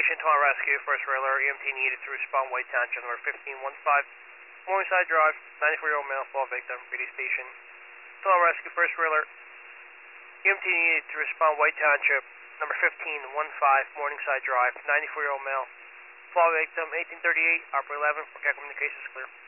Station, Toronto Rescue, first railer, EMT needed to respond, White Township, number 1515, Morningside Drive, 94-year-old male, fall victim, Radio Station. Toronto Rescue, first railer, EMT needed to respond, White Township, number 1515, Morningside Drive, 94-year-old male, fall victim, 1838, operator 11, for communications clear.